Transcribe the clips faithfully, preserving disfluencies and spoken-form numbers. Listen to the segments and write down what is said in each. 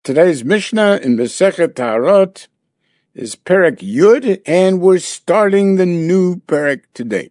Today's Mishnah in Masechet Taharot is Perek Yud, and we're starting the new Perek today.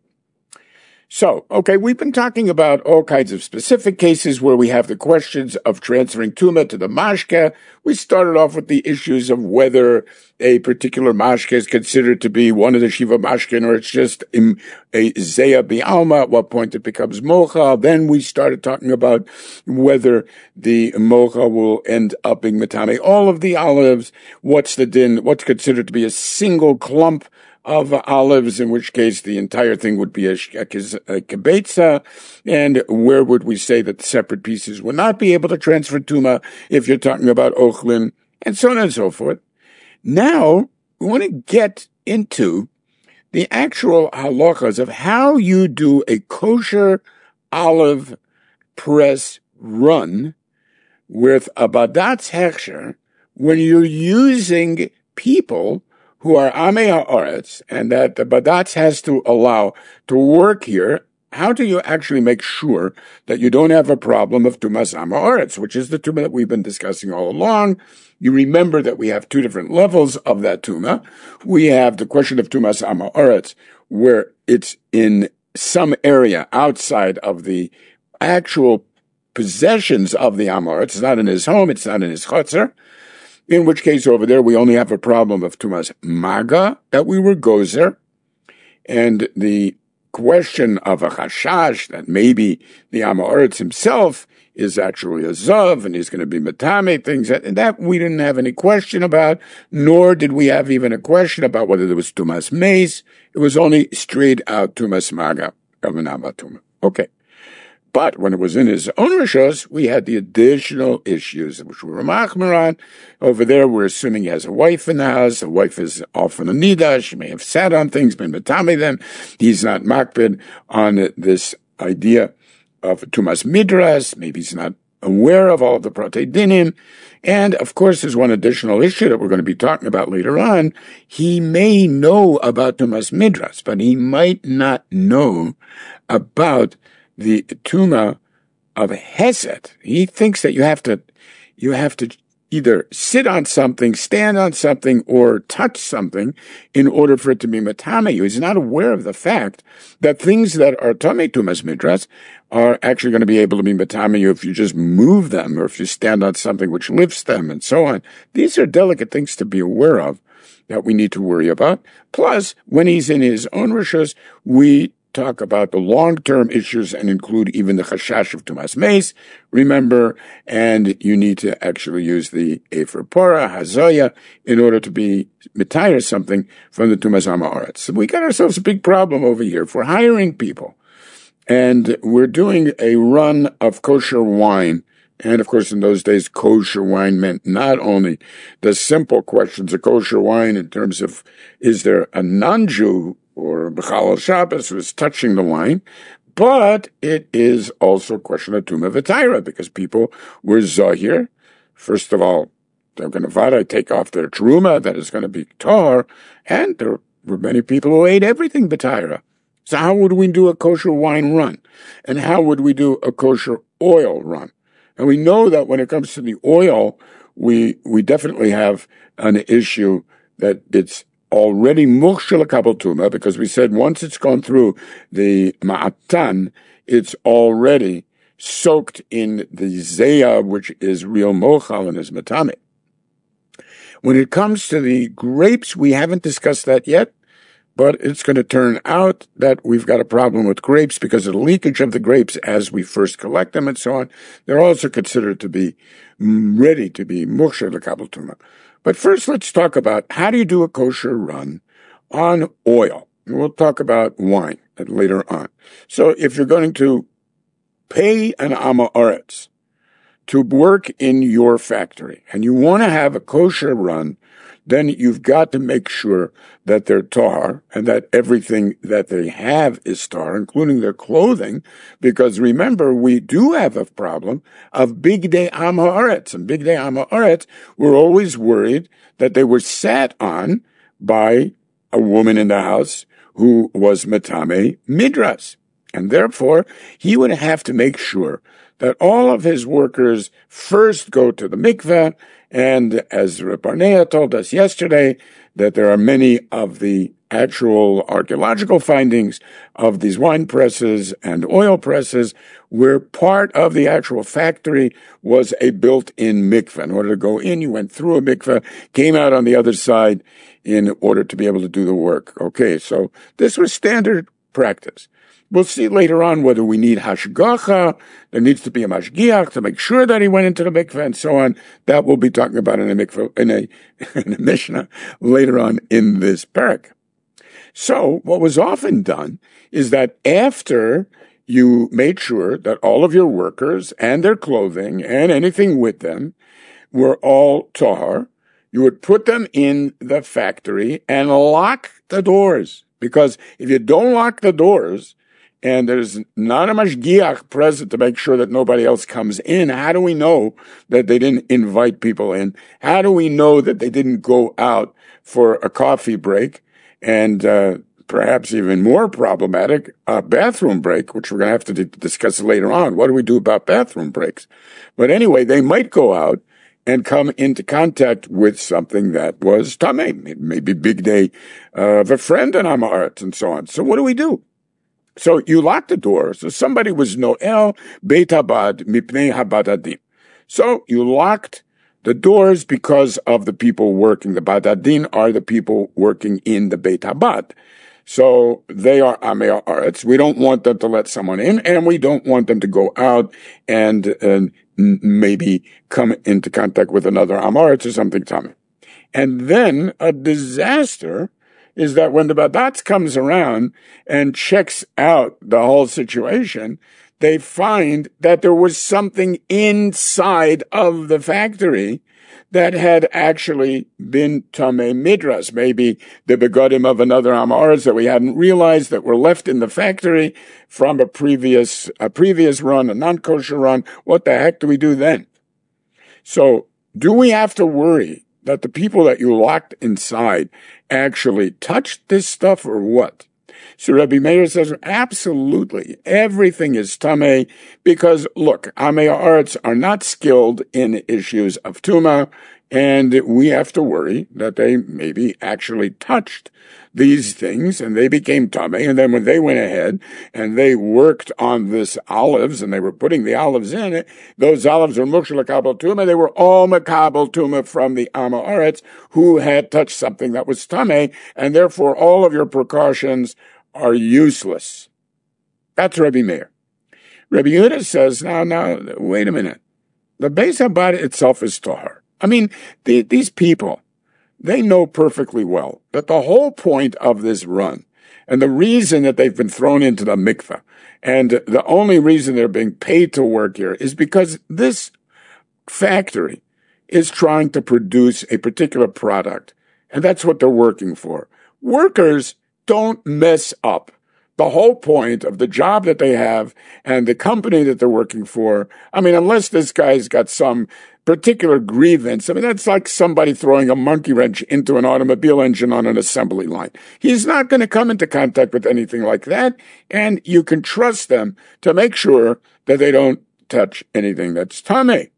So, okay, we've been talking about all kinds of specific cases where we have the questions of transferring Tumah to the Mashke. We started off with the issues of whether a particular Mashke is considered to be one of the Shiva Mashkin, or it's just a Zeya Bi'alma, at what point it becomes Mocha. Then we started talking about whether the Mocha will end up being Matame. All of the olives, what's the din, what's considered to be a single clump of olives, in which case the entire thing would be a, a, a kibetza, and where would we say that the separate pieces would not be able to transfer tuma if you're talking about ochlin, and so on and so forth. Now, we want to get into the actual halachas of how you do a kosher olive press run with a badatz hechsher when you're using people who are Amei Ha'aretz, and that the Badatz has to allow to work here. How do you actually make sure that you don't have a problem of Tumas Am Ha'aretz, which is the Tumah that we've been discussing all along? You remember that we have two different levels of that Tumah. We have the question of Tumas Am Ha'aretz, where it's in some area outside of the actual possessions of the Am Ha'aretz. It's not in his home, it's not in his chotzer. In which case over there, we only have a problem of Tumas Maga, that we were gozer, and the question of a chashash, that maybe the Am Ha'aretz himself is actually a zav, and he's going to be matame, things that, and that we didn't have any question about, nor did we have even a question about whether there was Tumas Meis. It was only straight out Tumas Maga of an Amatuma. Okay. But when it was in his own rishos, we had the additional issues, which were machmir on. Over there, we're assuming he has a wife in the house. The wife is often a nida. She may have sat on things, been matame them. He's not makbid on this idea of tumas midras. Maybe he's not aware of all of the protei dinim. And, of course, there's one additional issue that we're going to be talking about later on. He may know about tumas midras, but he might not know about the tuma of Hesed. He thinks that you have to, you have to either sit on something, stand on something, or touch something in order for it to be matame you. He's not aware of the fact that things that are tame tumas midras are actually going to be able to be matame you if you just move them, or if you stand on something which lifts them, and so on. These are delicate things to be aware of that we need to worry about. Plus, when he's in his own rishos, we talk about the long-term issues and include even the chashash of Tumas Meis, remember, and you need to actually use the Efer Pora, Hazoya, in order to be mitayr something from the Tumas Am Ha'aretz. So we got ourselves a big problem over here. If we're hiring people, and we're doing a run of kosher wine, and of course in those days kosher wine meant not only the simple questions of kosher wine in terms of is there a non-Jew or B'chal Shabbos who is touching the wine, but it is also a question of Tumah V'Taira, because people were Zahir. First of all, they're going to vada take off their Truma, that is going to be Tar, and there were many people who ate everything B'Taira. So how would we do a kosher wine run? And how would we do a kosher oil run? And we know that when it comes to the oil, we we definitely have an issue that it's already mukhshel kabel tuma, because we said once it's gone through the ma'atan, it's already soaked in the zeya, which is real mochal and is matame. When it comes to the grapes, we haven't discussed that yet, but it's going to turn out that we've got a problem with grapes because of the leakage of the grapes as we first collect them and so on. They're also considered to be ready to be mukhshel kabel tuma. But first, let's talk about how do you do a kosher run on oil. And we'll talk about wine later on. So if you're going to pay an Am Ha'aretz to work in your factory and you want to have a kosher run, then you've got to make sure that they're tar and that everything that they have is tar, including their clothing, because remember, we do have a problem of Big Day Am Ha'aretz. And Big Day Am Ha'aretz, we're always worried that they were sat on by a woman in the house who was Matame Midras. And therefore, he would have to make sure that all of his workers first go to the mikveh And as Reb Barnea told us yesterday, that there are many of the actual archaeological findings of these wine presses and oil presses where part of the actual factory was a built-in mikveh. In order to go in, you went through a mikveh, came out on the other side in order to be able to do the work. Okay, so this was standard practice. We'll see later on whether we need hashgacha. There needs to be a mashgiach to make sure that he went into the mikveh and so on. That we'll be talking about in a mikveh, in a, in a Mishnah later on in this parak. So what was often done is that after you made sure that all of your workers and their clothing and anything with them were all tahar, you would put them in the factory and lock the doors. Because if you don't lock the doors, and there's not a mashgiach present to make sure that nobody else comes in, how do we know that they didn't invite people in? How do we know that they didn't go out for a coffee break and uh, perhaps even more problematic, a bathroom break, which we're going to have to d- discuss later on. What do we do about bathroom breaks? But anyway, they might go out and come into contact with something that was tameh, maybe big day of a friend in Amaret and so on. So what do we do? So you lock the door. So somebody was Noel Beit Habad Mipnei Habadadim. So you locked the doors because of the people working. The Badadin are the people working in the Beit Habad. So they are Amei Haaretz. We don't want them to let someone in, and we don't want them to go out and, and maybe come into contact with another Am Haaretz or something, Tommy. And then a disaster is that when the Badatz comes around and checks out the whole situation, they find that there was something inside of the factory that had actually been Tamei Midras, maybe the begodim of another Am Haaretz that we hadn't realized that were left in the factory from a previous, a previous run, a non-kosher run. What the heck do we do then? So do we have to worry that the people that you locked inside actually touched this stuff or what? So Rabbi Meir says, absolutely, everything is tamei, because look, Amei Haaretz are not skilled in issues of Tuma, and we have to worry that they maybe actually touched these things and they became tamei, and then when they went ahead and they worked on this olives and they were putting the olives in it, those olives were mukshel makabel tuma, they were all makabel tuma from the Am Haaretz who had touched something that was tamei, and therefore all of your precautions are useless. That's Rabbi Meir. Rabbi Yehuda says, now, now, wait a minute. The Beis Habad itself is tahar. I mean, the, these people, they know perfectly well that the whole point of this run and the reason that they've been thrown into the mikveh and the only reason they're being paid to work here is because this factory is trying to produce a particular product, and that's what they're working for. Workers don't mess up the whole point of the job that they have and the company that they're working for. I mean, unless this guy's got some particular grievance. I mean, that's like somebody throwing a monkey wrench into an automobile engine on an assembly line. He's not going to come into contact with anything like that, and you can trust them to make sure that they don't touch anything that's tamei.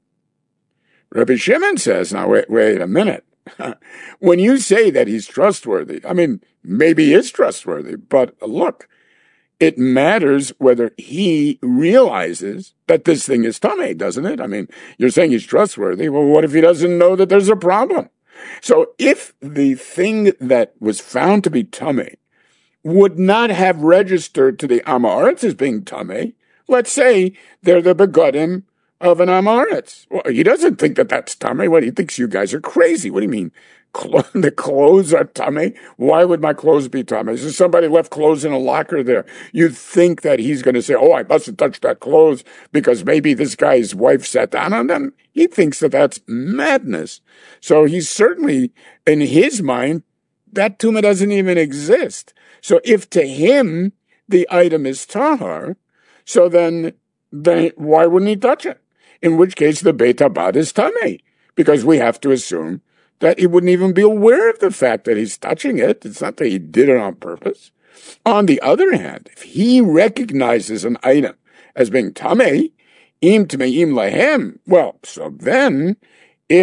Rabbi Shimon says, now wait, wait a minute. When you say that he's trustworthy, I mean, maybe he is trustworthy, but look, it matters whether he realizes that this thing is tamei, doesn't it? I mean, you're saying he's trustworthy. Well, what if he doesn't know that there's a problem? So if the thing that was found to be tamei would not have registered to the Am Haaretz as being tamei, let's say they're the begodim of an Am Haaretz. Well, he doesn't think that that's tamei. What, he thinks you guys are crazy. What do you mean? Clo- the clothes are tamei? Why would my clothes be tamei? Is there somebody left clothes in a locker there? You'd think that he's going to say, oh, I mustn't touch that clothes because maybe this guy's wife sat down on them. He thinks that that's madness. So he's certainly, in his mind, that tumah doesn't even exist. So if to him the item is tahar, so then, then why wouldn't he touch it? In which case the Beit Habad is tamei, because we have to assume that he wouldn't even be aware of the fact that he's touching it. It's not that he did it on purpose. On the other hand, if he recognizes an item as being tamei, im tameim lahem, well, so then if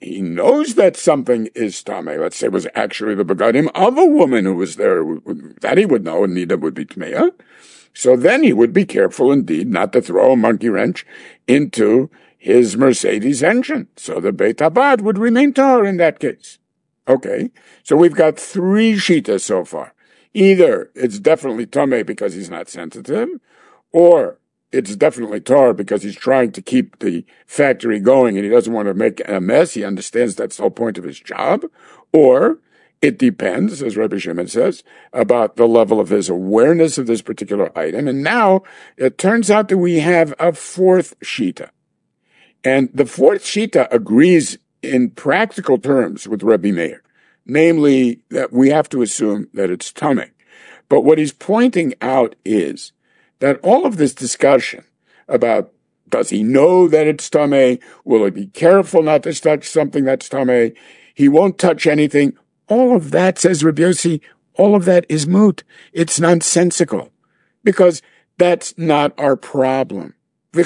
he knows that something is tamei. Let's say it was actually the begadim of a woman who was there, that he would know, and neither would be tmeya. So then he would be careful indeed not to throw a monkey wrench into his Mercedes engine. So the Beit Habad would remain tahor in that case. Okay, so we've got three shitas so far. Either it's definitely tamei because he's not sensitive, or it's definitely tahor because he's trying to keep the factory going and he doesn't want to make a mess. He understands that's the whole point of his job. Or it depends, as Rabbi Shimon says, about the level of his awareness of this particular item. And now it turns out that we have a fourth shita. And the fourth shita agrees in practical terms with Rabbi Meir, namely that we have to assume that it's tamei. But what he's pointing out is that all of this discussion about does he know that it's tamei, will he be careful not to touch something that's tamei, he won't touch anything, all of that, says Rabbi Yossi, all of that is moot. It's nonsensical, because that's not our problem. How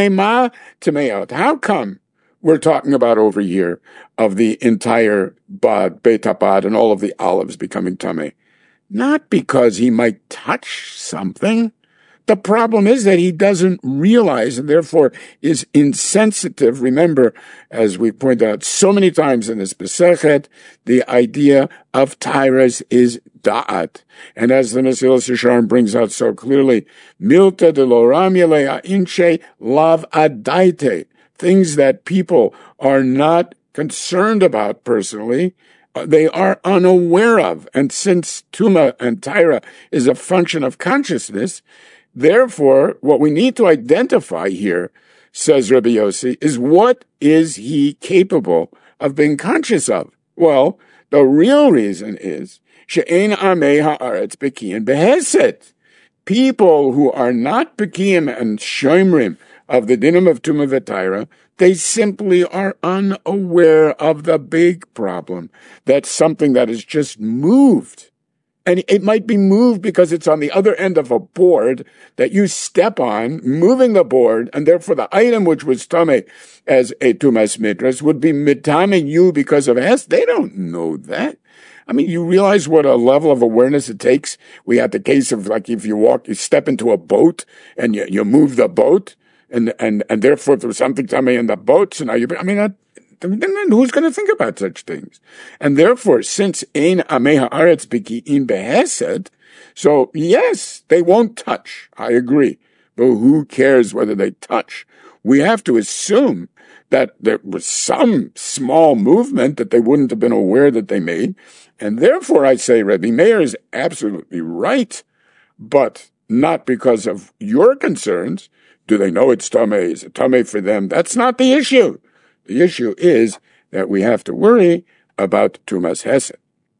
come we're talking about over here of the entire bad, Beit Habad, and all of the olives becoming tamei? Not because he might touch something. The problem is that he doesn't realize and therefore is insensitive. Remember, as we pointed out so many times in this Besechet, the idea of Tyrus is da'at. And as the Mesilas Yesharim brings out so clearly, milta de loram yelea inche lav adaite, things that people are not concerned about personally, they are unaware of. And since Tuma and Tyra is a function of consciousness, therefore, what we need to identify here, says Rabbi Yossi, is what is he capable of being conscious of? Well, the real reason is she'ein amei haaretz bekiim behesed. People who are not bekiim and shomrim of the dinim of Tumah v'Taira, they simply are unaware of the big problem. That's something that is just moved. And it might be moved because it's on the other end of a board that you step on, moving the board, and therefore the item which was tamei as a tumas midras would be mitaming you because of hes. They don't know that. I mean, you realize what a level of awareness it takes? We had the case of, like, if you walk, you step into a boat and you, you move the boat, and, and, and therefore if there was something tamei in the boat, so now you, I mean, I, then who's going to think about such things? And therefore, since ein amei haaretz beki'im behesed, so yes, they won't touch. I agree. But who cares whether they touch? We have to assume that there was some small movement that they wouldn't have been aware that they made. And therefore, I say Rabbi Meir is absolutely right, but not because of your concerns. Do they know it's tamei? Is it tamei for them? That's not the issue. The issue is that we have to worry about Tumas Hesed.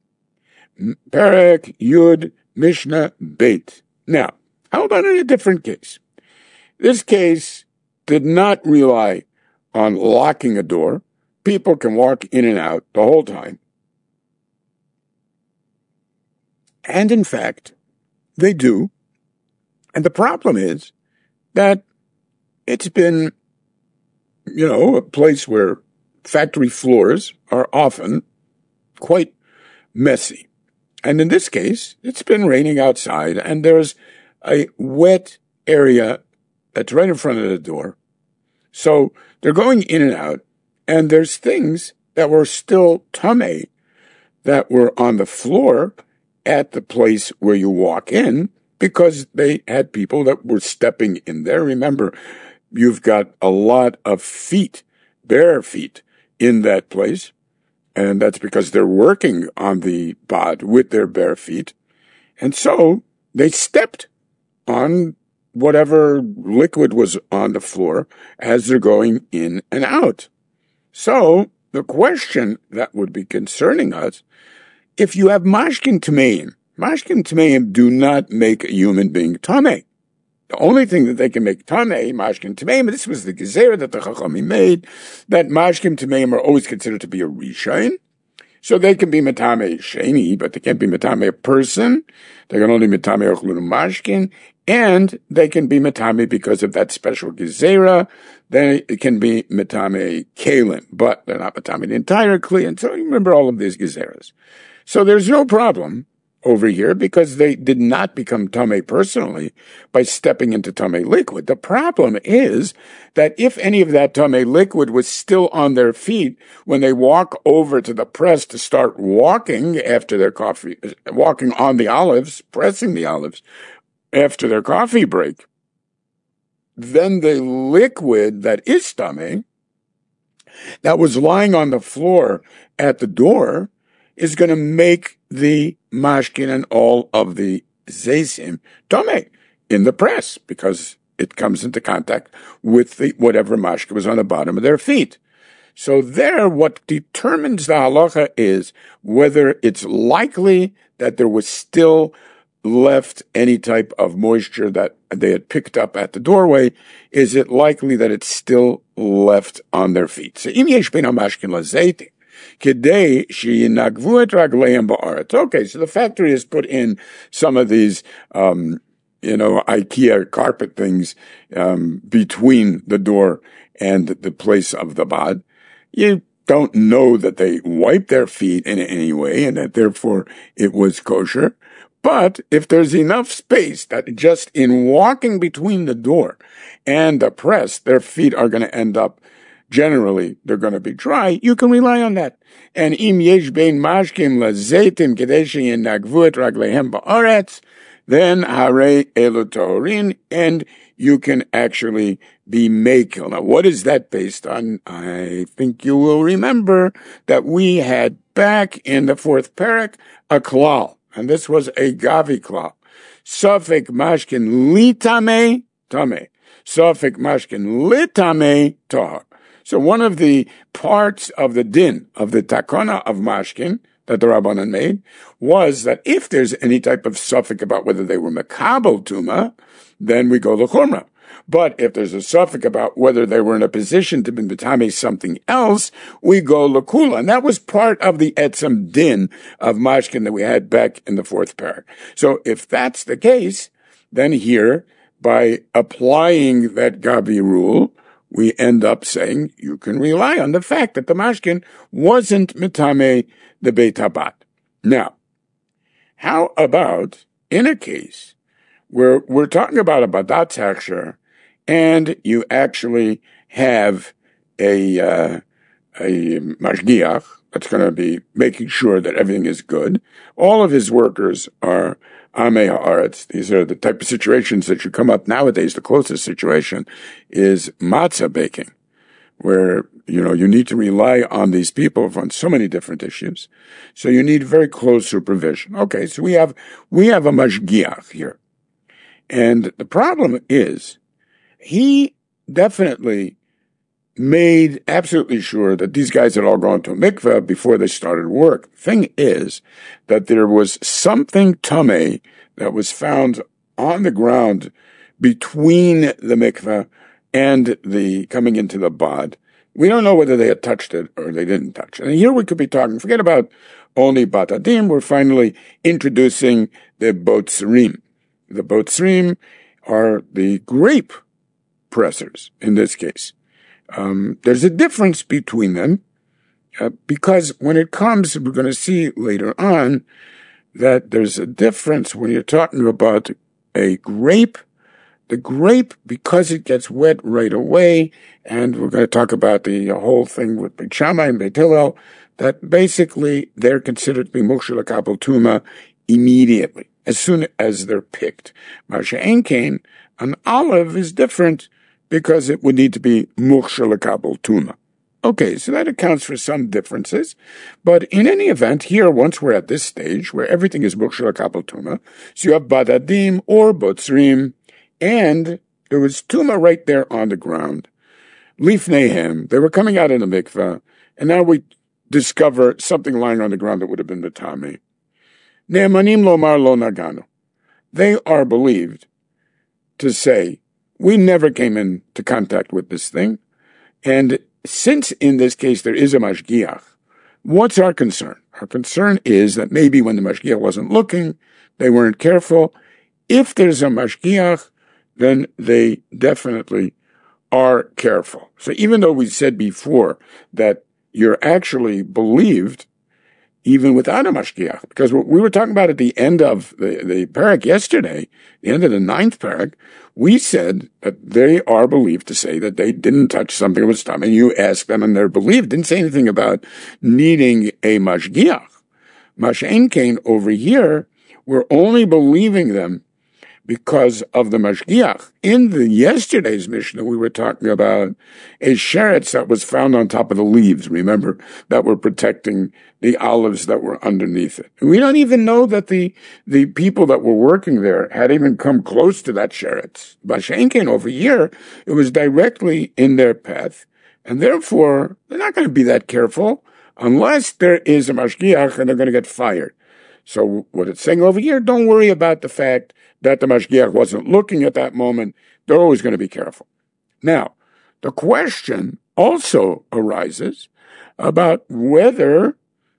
Perek Yud Mishnah Beit. Now, how about in a different case? This case did not rely on locking a door. People can walk in and out the whole time. And in fact, they do. And the problem is that it's been, you know, a place where factory floors are often quite messy. And in this case, it's been raining outside, and there's a wet area that's right in front of the door. So they're going in and out, and there's things that were still tamei that were on the floor at the place where you walk in, because they had people that were stepping in there. Remember, you've got a lot of feet, bare feet, in that place, and that's because they're working on the bod with their bare feet. And so they stepped on whatever liquid was on the floor as they're going in and out. So the question that would be concerning us, if you have mashkin tameim, mashkin tameim do not make a human being tamei. The only thing that they can make tamei, mashkin tameim, this was the gezerah that the Chachamim made, that mashkin tameim are always considered to be a rishain. So they can be metamei sheni, but they can't be metamei a person. They can only metamei ochlunu mashkin. And they can be metame because of that special gezerah. Then it can be metame kalim, but they're not metame the entire kli. And so you remember all of these gezerahs. So there's no problem over here because they did not become tame personally by stepping into tame liquid. The problem is that if any of that tame liquid was still on their feet when they walk over to the press to start walking after their coffee, walking on the olives, pressing the olives after their coffee break, then the liquid that is tame, that was lying on the floor at the door, is going to make the mashkin and all of the zeisim tome in the press because it comes into contact with the whatever mashkin was on the bottom of their feet. So there, what determines the halacha is whether it's likely that there was still left any type of moisture that they had picked up at the doorway. Is it likely that it's still left on their feet? So im yesh ben hamashkin lazeitim, okay, so the factory has put in some of these, um, you know, IKEA carpet things um, between the door and the place of the bad. You don't know that they wiped their feet in any way and that therefore it was kosher. But if there's enough space that just in walking between the door and the press, their feet are going to end up, generally, they're going to be dry, you can rely on that. And im yesh bein mashkim lazeitim kedei sheyenagvu et ragleihem ba'aretz, then hare elu tohorin, and you can actually be makel. Now, what is that based on? I think you will remember that we had back in the fourth parak a klal, and this was a gavi klal. Sofek mashkin litame tame, sofek mashkin litame tahar. So one of the parts of the din, of the takana of mashkin, that the Rabbanan made, was that if there's any type of suffix about whether they were makabel tuma, then we go l'chumra. But if there's a suffix about whether they were in a position to be betame something else, we go l'kula. And that was part of the etzem din of mashkin that we had back in the fourth parak. So if that's the case, then here, by applying that Gabi rule, we end up saying you can rely on the fact that the mashkin wasn't mitame the Beit Habat. Now, how about in a case where we're talking about a badat hechsher and you actually have a uh, a mashgiach that's going to be making sure that everything is good. All of his workers are Amei Haaretz. These are the type of situations that should come up nowadays. The closest situation is matzah baking, where, you know, you need to rely on these people on so many different issues. So you need very close supervision. Okay, so we have, we have a mashgiach here. And the problem is, he definitely made absolutely sure that these guys had all gone to a mikveh before they started work. Thing is that there was something tameh that was found on the ground between the mikveh and the coming into the bad. We don't know whether they had touched it or they didn't touch it. And here we could be talking, forget about only batadim, we're finally introducing the botzrim. The botzrim are the grape pressers in this case. Um, there's a difference between them uh, because when it comes, we're going to see later on that there's a difference when you're talking about a grape. The grape, because it gets wet right away, and we're going to talk about the whole thing with Beit Shammai and Beit Hillel, that basically they're considered to be muksheh l'kabel tuma immediately, as soon as they're picked. Masha Enkain, an olive is different, because it would need to be muksheh l'kabel tuma. Okay, so that accounts for some differences. But in any event, here, once we're at this stage, where everything is muksheh l'kabel tuma, so you have badadim or botzrim, and there was tuma right there on the ground. Lifneihem, they were coming out in the mikveh, and now we discover something lying on the ground that would have been betame. Ne'emanim lomar lo naganu. They are believed to say, we never came into contact with this thing. And since in this case there is a mashgiach, what's our concern? Our concern is that maybe when the mashgiach wasn't looking, they weren't careful, if there's a mashgiach, then they definitely are careful. So even though we said before that you're actually believed even without a mashgiach, because what we were talking about at the end of the, the parak yesterday, the end of the ninth parak, we said that they are believed to say that they didn't touch something with stam, and you asked them and they're believed, didn't say anything about needing a mashgiach. Mashen Kain over here, we're only believing them because of the mashgiach. In the yesterday's Mishnah, we were talking about a sheretz that was found on top of the leaves, remember, that were protecting the olives that were underneath it. And we don't even know that the, the people that were working there had even come close to that sheretz. Mashen Kain over here, it was directly in their path, and therefore, they're not going to be that careful unless there is a mashgiach and they're going to get fired. So what it's saying over here, don't worry about the fact that the mashgiach wasn't looking at that moment. They're always going to be careful. Now, the question also arises about whether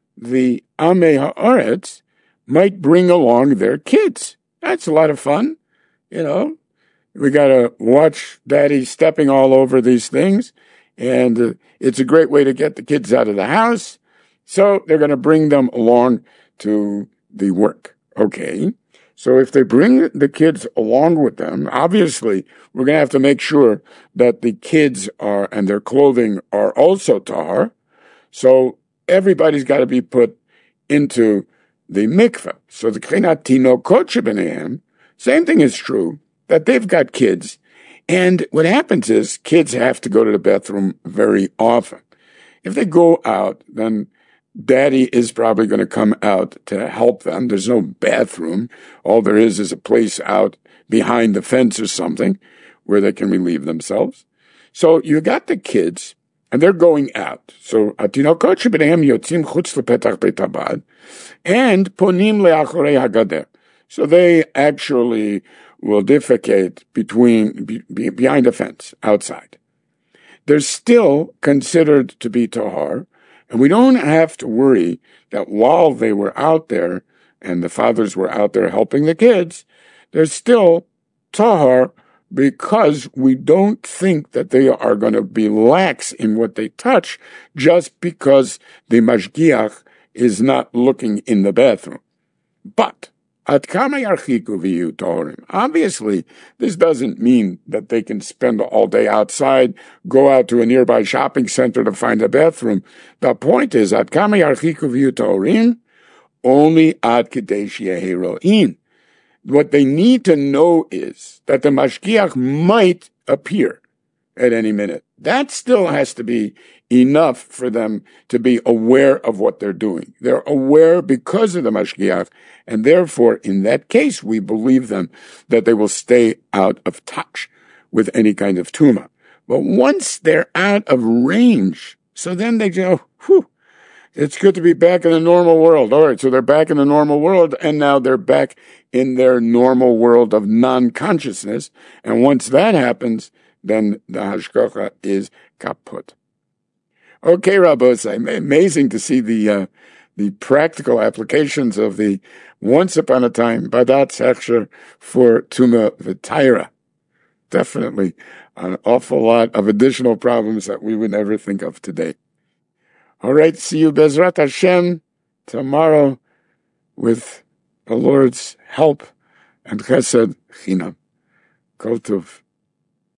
the Amei Haaretz might bring along their kids. That's a lot of fun, you know. We got to watch Daddy stepping all over these things, and uh, it's a great way to get the kids out of the house. So they're going to bring them along to the work. Okay. So if they bring the kids along with them, obviously we're going to have to make sure that the kids are, and their clothing are also tahar. So everybody's got to be put into the mikveh. So the Krenat Tinokot Shebenehem, same thing is true, that they've got kids. And what happens is kids have to go to the bathroom very often. If they go out, then Daddy is probably going to come out to help them. There's no bathroom. All there is is a place out behind the fence or something where they can relieve themselves. So you got the kids, and they're going out. So atinokot shebenehem yotzim chutz lepetach beit habad and ponim leachorei hagader. So they actually will defecate between be, be, behind the fence outside. They're still considered to be tahar. And we don't have to worry that while they were out there and the fathers were out there helping the kids, they're still tahar because we don't think that they are going to be lax in what they touch just because the mashgiach is not looking in the bathroom. But obviously, this doesn't mean that they can spend all day outside, go out to a nearby shopping center to find a bathroom. The point is, only ad kadesh yeheroin. What they need to know is that the mashgiach might appear at any minute. That still has to be enough for them to be aware of what they're doing. They're aware because of the mashgiach, and therefore, in that case, we believe them that they will stay out of touch with any kind of tumah. But once they're out of range, so then they go, whew, it's good to be back in the normal world. All right, so they're back in the normal world, and now they're back in their normal world of non-consciousness. And once that happens, then the hashgacha is kaput. Okay, Rabbosai, amazing to see the uh, the practical applications of the once upon a time Badat Hechsher for Tuma V'Taira. Definitely an awful lot of additional problems that we would never think of today. All right, see you Bezrat Hashem tomorrow with the Lord's help and Chesed Chinam. Kol Tov.